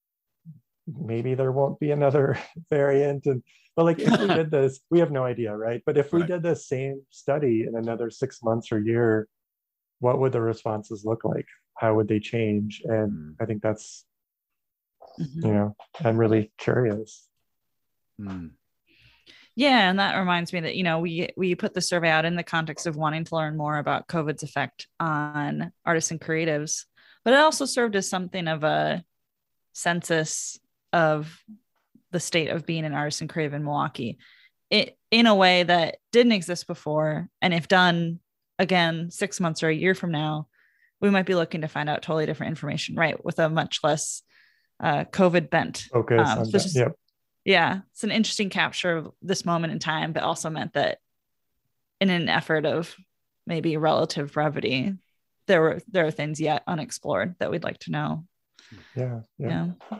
maybe there won't be another variant. And but like if we did this, we have no idea, right? But if we Right. did the same study in another six months or year, what would the responses look like? How would they change? And Mm. I think that's, Mhm. you know, I'm really curious. Mm. Yeah, and that reminds me that, you know, we we put the survey out in the context of wanting to learn more about COVID's effect on artists and creatives, but it also served as something of a census of the state of being an artist and creative in Milwaukee, it in a way that didn't exist before. And if done again six months or a year from now, we might be looking to find out totally different information, right? With a much less uh, COVID bent Focus Um, on so that. it's just- Yep. yeah, it's an interesting capture of this moment in time, but also meant that in an effort of maybe relative brevity, there were there are things yet unexplored that we'd like to know. Yeah. Yeah. Yeah.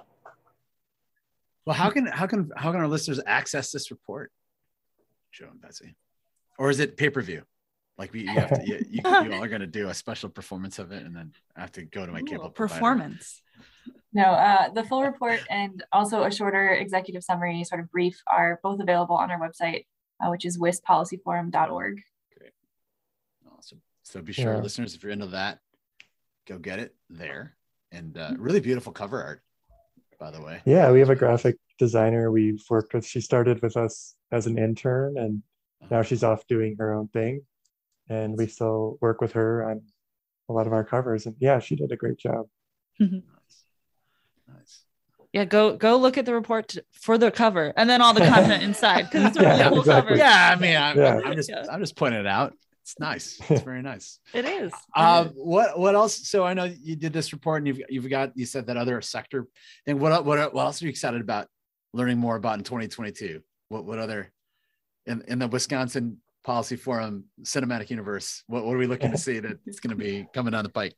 Well, how can how can how can our listeners access this report, Joe and Betsy, or is it pay per view? Like we, you have to, you, you, you all are going to do a special performance of it, and then I have to go to my Ooh, cable provider. performance. No, uh, the full report and also a shorter executive summary sort of brief are both available on our website, uh, which is wisp policy forum dot org. Great. Awesome. So be sure, Yeah. listeners, if you're into that, go get it there. And uh, really beautiful cover art, by the way. Yeah, we have a graphic designer we've worked with. She started with us as an intern, and now she's off doing her own thing. And we still work with her on a lot of our covers. And yeah, she did a great job. Nice. Nice. Yeah, go go look at the report t- for the cover and then all the content inside because it's a really Yeah, cool exactly. cover. Yeah, I mean, I'm, Yeah. I'm just Yeah. I'm just pointing it out. It's nice. It's very nice. It is. It Um, is. what what else? So I know you did this report, and you've you've got you said that other sector thing. What what what else are you excited about learning more about in twenty twenty-two? What what other in in the Wisconsin Policy Forum cinematic universe? What what are we looking to see that's going to be coming down the pike?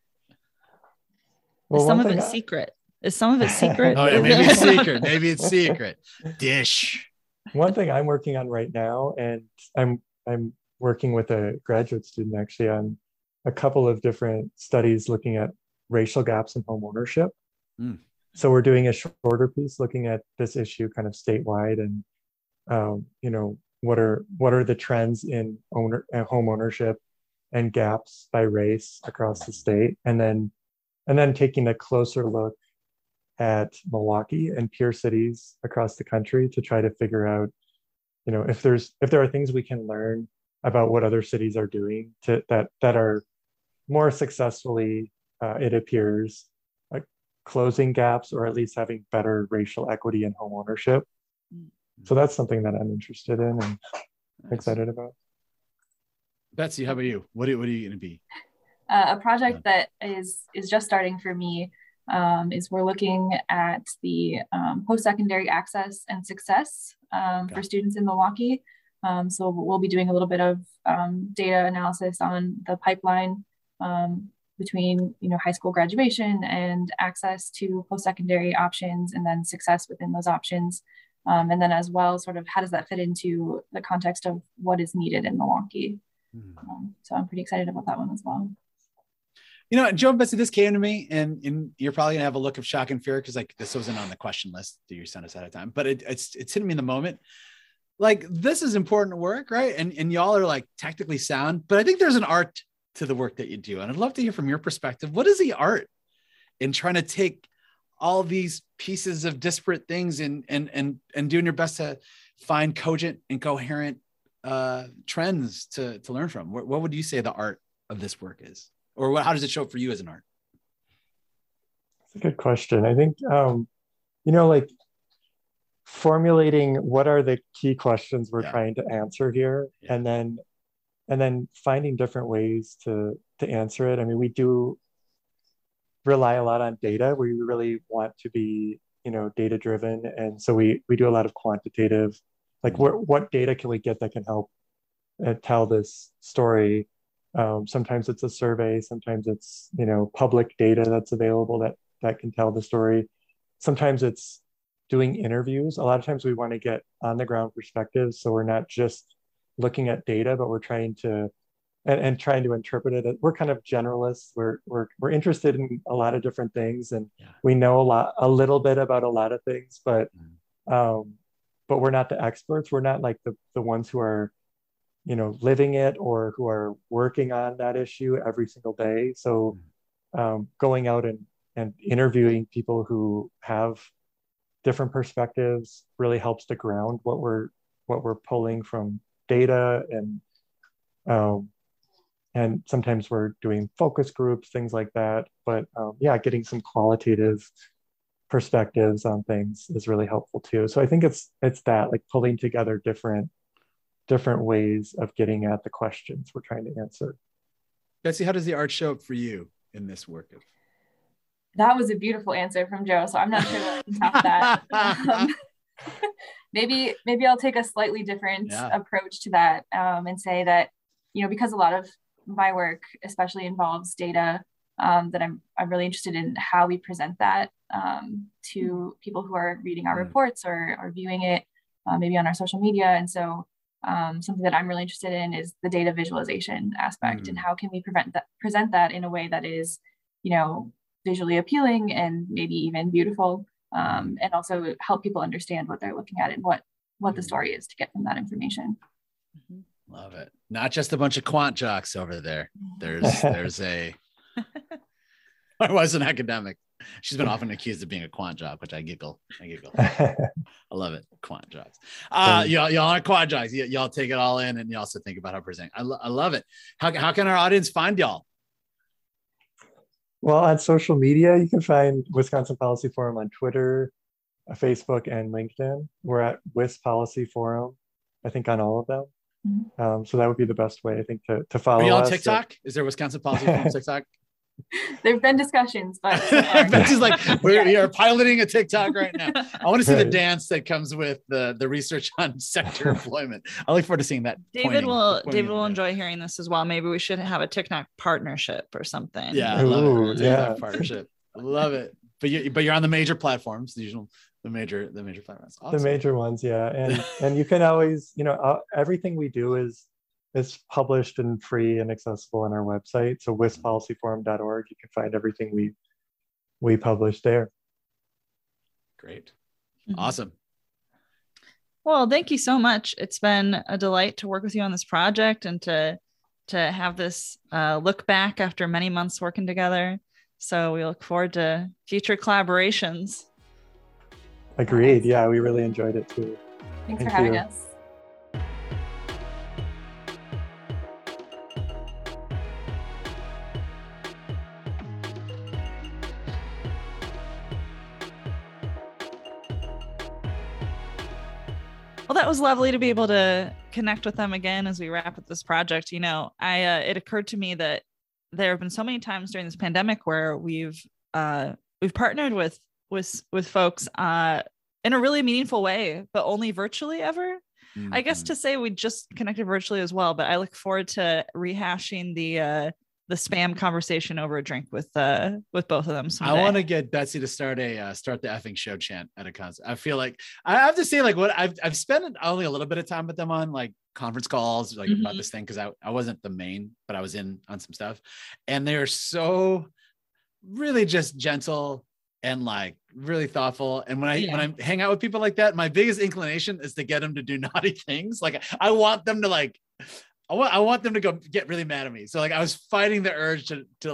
Well, Is some one of thing it I- secret? Is some of it secret? Oh yeah, Is maybe it- it's secret. Maybe it's secret. Dish. one thing I'm working on right now, and I'm I'm working with a graduate student actually on a couple of different studies looking at racial gaps in home ownership. Mm. So we're doing a shorter piece looking at this issue kind of statewide, and um, you know, what are what are the trends in owner uh, home ownership and gaps by race across the state, and then and then taking a closer look at Milwaukee and peer cities across the country to try to figure out, you know, if there's if there are things we can learn about what other cities are doing to that that are more successfully, uh, it appears, like closing gaps or at least having better racial equity in home ownership. So that's something that I'm interested in and excited about. Betsy, how about you? What are, what are you going to be? Uh, a project that is is just starting for me um, is we're looking at the um, post-secondary access and success um, Okay. for students in Milwaukee. Um, so we'll be doing a little bit of um, data analysis on the pipeline um, between you know high school graduation and access to post-secondary options, and then success within those options. Um, and then as well, sort of how does that fit into the context of what is needed in Milwaukee? Um, so I'm pretty excited about that one as well. You know, Joe and Betsy, this came to me, and, and you're probably gonna have a look of shock and fear because like this wasn't on the question list that you sent us ahead of time, but it, it's it's hitting me in the moment. Like this is important work, right? And and y'all are like technically sound, but I think there's an art to the work that you do, and I'd love to hear from your perspective. What is the art in trying to take all these pieces of disparate things and and and and doing your best to find cogent and coherent uh, trends to to learn from. What, what would you say the art of this work is, or what, how does it show up for you as an art? That's a good question. I think um, you know, like formulating what are the key questions we're Yeah. trying to answer here, Yeah. and then and then finding different ways to to answer it. I mean, we do rely a lot on data. We really want to be, you know, data driven, and so we we do a lot of quantitative, like what what data can we get that can help uh, tell this story. Um, sometimes it's a survey, sometimes it's, you know, public data that's available that that can tell the story. Sometimes it's doing interviews. A lot of times we want to get on the ground perspectives, so we're not just looking at data, but we're trying to and, and trying to interpret it. We're kind of generalists. We're we're we're interested in a lot of different things, and Yeah. we know a lot, a little bit about a lot of things, but Mhm. um, but we're not the experts. We're not like the the ones who are, you know, living it or who are working on that issue every single day. So um, going out and and interviewing people who have different perspectives really helps to ground what we're what we're pulling from data, and um, and sometimes we're doing focus groups, things like that. But um, yeah, getting some qualitative perspectives on things is really helpful too. So I think it's it's that, like pulling together different different ways of getting at the questions we're trying to answer. Betsy, how does the art show up for you in this work? Of That was a beautiful answer from Joe, so I'm not sure that I can top that. Um, maybe maybe I'll take a slightly different Yeah. approach to that, um, and say that, you know, because a lot of my work especially involves data, um, that I'm I'm really interested in how we present that um, to people who are reading our Mm. reports or or viewing it, uh, maybe on our social media. And so um, something that I'm really interested in is the data visualization aspect, Mm. and how can we prevent that present that in a way that is, you know, visually appealing and maybe even beautiful, um, and also help people understand what they're looking at and what what the story is to get from that information. Love it. Not just a bunch of quant jocks over there. There's there's a I was an academic. She's been often accused of being a quant jock, which I giggle. I giggle. I love it. Quant jocks. Uh, Um, y'all, y'all are quant jocks. Y- y'all take it all in, and you also think about how presenting. I, lo- I love it. How, how can our audience find y'all? Well, on social media, you can find Wisconsin Policy Forum on Twitter, uh, Facebook, and LinkedIn. We're at WIS Policy Forum, I think, on all of them. Mhm. Um, so that would be the best way, I think, to, to follow Are you on us. TikTok? Is there Wisconsin Policy Forum TikTok? There've been discussions, but so far, Betsy's like, we're, Yeah. we are piloting a TikTok right now. I want to see the Right. dance that comes with the, the research on sector employment. I look forward to seeing that. David pointing- will pointing David in will there. enjoy hearing this as well. Maybe we should have a TikTok partnership or something. Yeah, I love it. Ooh, It's a TikTok yeah. partnership. I love it. But you but you're on the major platforms, the usual, the major the major platforms. The Awesome. major ones, yeah. And and you can always, you know, uh, everything we do is is published and free and accessible on our website. So wis policy forum dot org, you can find everything we we publish there. Great. Mhm. Awesome. Well, thank you so much. It's been a delight to work with you on this project and to to have this uh, look back after many months working together. So we look forward to future collaborations. Agreed. Yeah, we really enjoyed it too. Thanks Thank for having you. us. Well, that was lovely to be able to connect with them again as we wrap up this project. You know, I uh, it occurred to me that there have been so many times during this pandemic where we've uh, we've partnered with with with folks uh, in a really meaningful way, but only virtually ever. I guess Mhm. to say we just connected virtually as well, but I look forward to rehashing the uh, the spam conversation over a drink with uh, with both of them. I Someday. want to get Betsy to start a uh, start the effing show chant at a concert. I feel like I have to say, like, what I've I've spent only a little bit of time with them on like conference calls, like about Mhm. this thing, because I, I wasn't the main, but I was in on some stuff, and they're so really just gentle and like really thoughtful. And when I Yeah. when I hang out with people like that, my biggest inclination is to get them to do naughty things. Like I want them to like I want I want them to go get really mad at me. So like I was fighting the urge to to like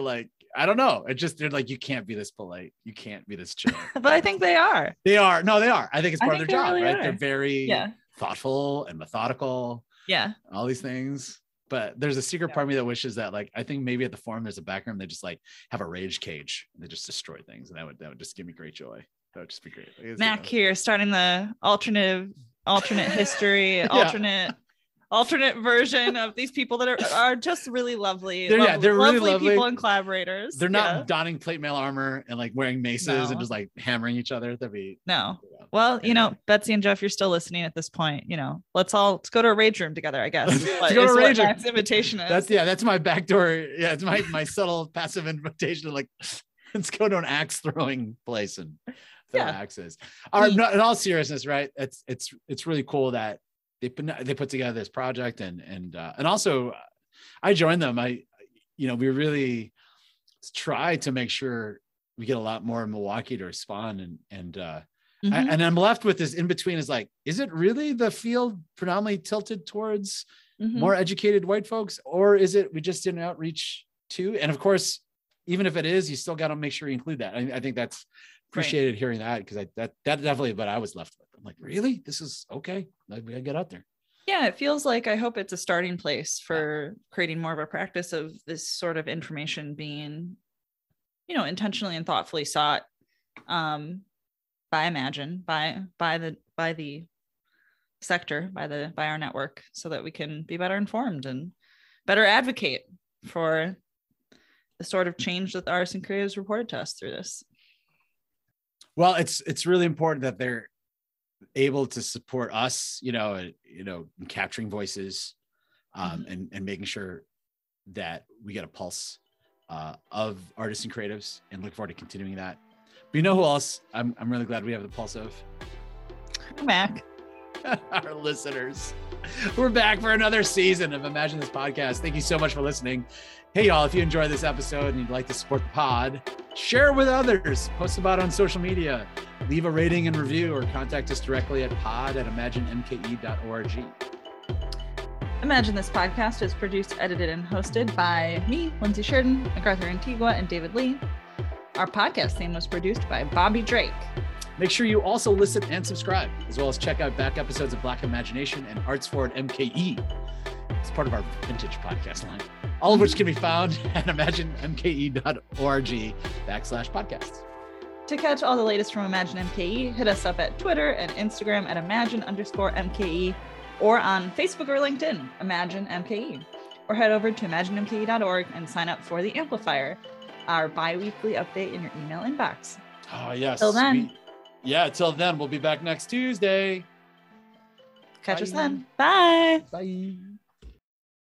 I don't know. It just, they're like, you can't be this polite. You can't be this chill. But I think they are. They are. No, they are. I think it's I part of think their they job, really right? are. They're very Yeah. thoughtful and methodical, Yeah. all these things. But there's a secret Yeah. part of me that wishes that, like, I think maybe at the forum there's a back room they just like have a rage cage and they just destroy things, and that would that would just give me great joy. That would just be great. Like, it's, Mac you know, here starting the alternative alternate history, alternate alternate version of these people that are, are just really lovely. They're- yeah, lovely, they're really lovely lovely. people and collaborators. they're not Yeah. donning plate mail armor and like wearing maces No. and just like hammering each other. That'd be No. yeah. Well, you Anyway. know, Betsy and Jeff, you're still listening at this point. You know, let's all let's go to a rage room together, I guess. Let's is what- go to is a what rage room. Mac's invitation is. That's yeah, that's my backdoor. Yeah, it's my my subtle passive invitation to like let's go to an axe throwing place and throw Yeah. axes. All right, Mm. no, in all seriousness, right? It's it's it's really cool that they put they put together this project and and uh, and also uh, I joined them. I you know we really try to make sure we get a lot more in Milwaukee to respond and and uh, Mhm. I, and I'm left with this in between is like, is it really the field predominantly tilted towards Mhm. more educated white folks, or is it we just didn't outreach to? And of course, even if it is, you still got to make sure you include that. I, I think that's appreciated hearing that because I that that definitely what I was left with. I'm like, really? This is okay. Like we gotta get out there. Yeah, it feels like I hope it's a starting place for creating more of a practice of this sort of information being, you know, intentionally and thoughtfully sought um, by Imagine, by by the by the sector, by the by our network, so that we can be better informed and better advocate for the sort of change that the artists and creatives reported to us through this. Well, it's it's really important that they're able to support us, you know, uh, you know, in capturing voices, um, Mhm. and and making sure that we get a pulse uh, of artists and creatives, and look forward to continuing that. But you know who else I'm I'm really glad we have the pulse of? Mac. Our listeners. We're back for another season of Imagine This Podcast. Thank you so much for listening. Hey, y'all, if you enjoyed this episode and you'd like to support the pod, share it with others, post about it on social media, leave a rating and review, or contact us directly at pod at imagine m k e dot org. Imagine This Podcast is produced, edited, and hosted by me, Lindsay Sheridan, MacArthur Antigua, and David Lee. Our podcast theme was produced by Bobby Drake. Make sure you also listen and subscribe, as well as check out back episodes of Black Imagination and Arts Forward M K E. It's part of our vintage podcast line, all of which can be found at imagine m k e dot org backslash podcasts. To catch all the latest from Imagine M K E, hit us up at Twitter and Instagram at Imagine underscore M K E, or on Facebook or LinkedIn, Imagine M K E. Or head over to imagine m k e dot org and sign up for The Amplifier, our bi-weekly update in your email inbox. Oh, yes. Till then. We- yeah, till then, we'll be back next Tuesday. Catch us Bye. then. Bye. Bye.